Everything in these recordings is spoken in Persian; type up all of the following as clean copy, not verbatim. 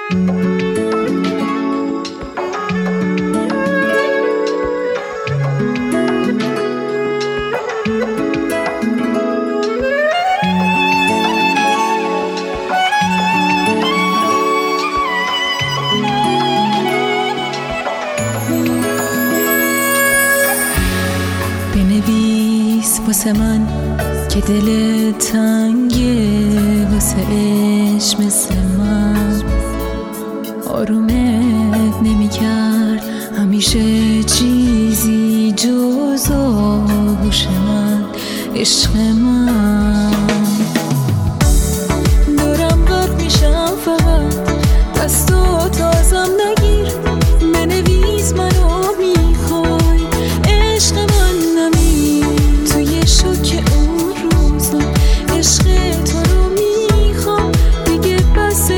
بنویس واسه من که دل تنگه، واسه عشق مثل من آرومت نمی‌کرد همیشه چیزی جز آغوش من، عشق من. دارم غرق میشم فقط، دستات ازم نگیر، بنویس منو میخوای، عشق من نمیر توی شوک اون روزا، عشق تو رو میخوام دیگه بس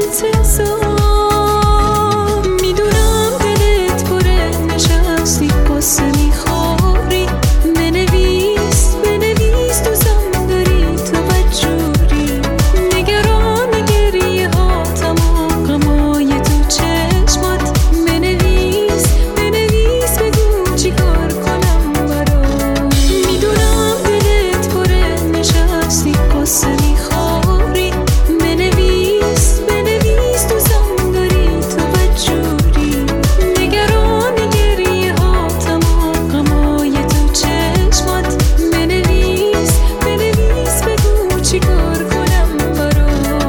انتظار. میدونم دلت پره نشستی قصه میخوری، بنویس بنویس دوزم داری تو بدجوری، نگران گریه ها تمام غمای تو چشمات، بنویس بنویس بگو چی کار کنم برات. میدونم دلت پره نشستی قصه میخوری، بنویس بنویس دوزم داری تو بدجوری، نگران گریه ها تمام غمای تو چشمات، بنویس بنویس بگو چی کار کنم برات.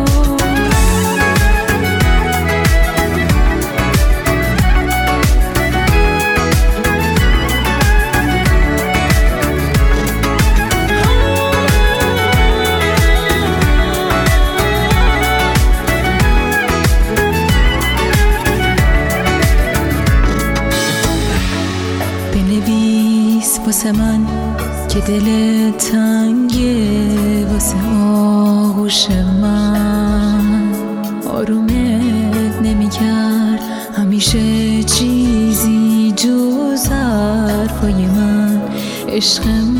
بنویس واسه من که دل تنگه، واسه آغوش من آرومت نمی‌کرد همیشه چیزی جز حرفای من، عشق من.